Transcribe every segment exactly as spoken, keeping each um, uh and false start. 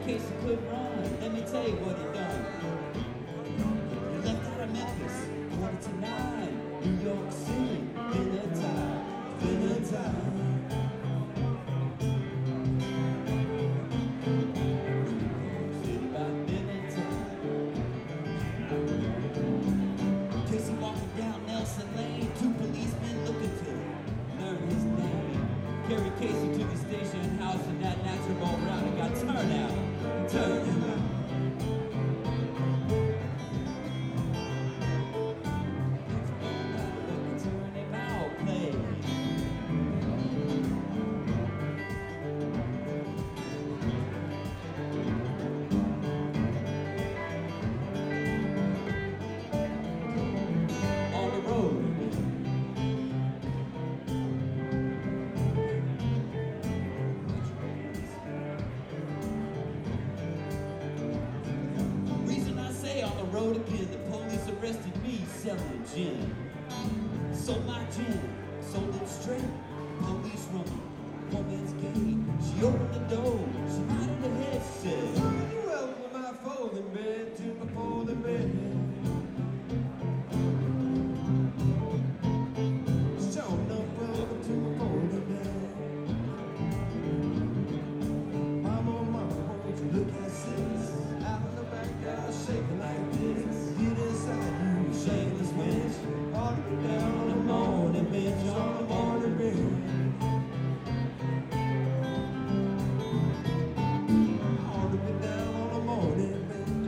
case he could run. Let me tell you what he done. He left out of Memphis, quarter to nine. New York City, dinner time, dinner time. City by dinner time. Casey walking down Nelson Lane, two policemen looking to learn his name. Carried Casey to the station house and that natural round and got turned out, turned him out. Turn him out, play. On the road. Road again, the police arrested me selling gin. Sold my gin, sold it straight. Police running, woman's gate. She opened the door, she nodded her head, said, "Welcome to my folding bed, to my folding bed." Show no welcome to my folding bed. Mama, mama, won't you look at sis? Out in the backyard, shaking like this. Get inside you, shameless winch. All the way down on the morning bench, on the morning bench. All the way down on the morning bench.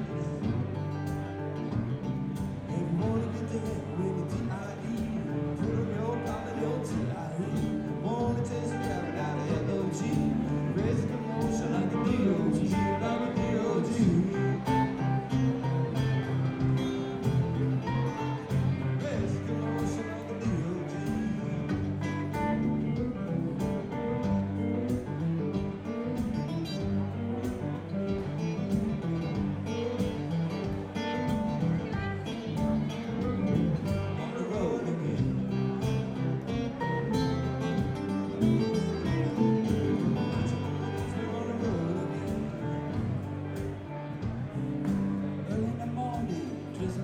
If you wanna get down with the T I E, put on your collar, your T I E. Wanna taste the traffic out of L O G. Raise the commotion like a D O G, like a D O G.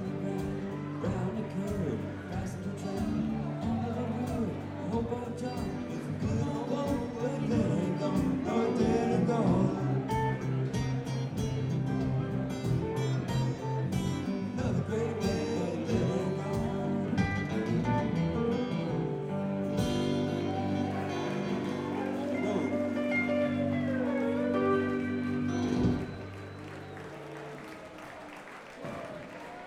Job.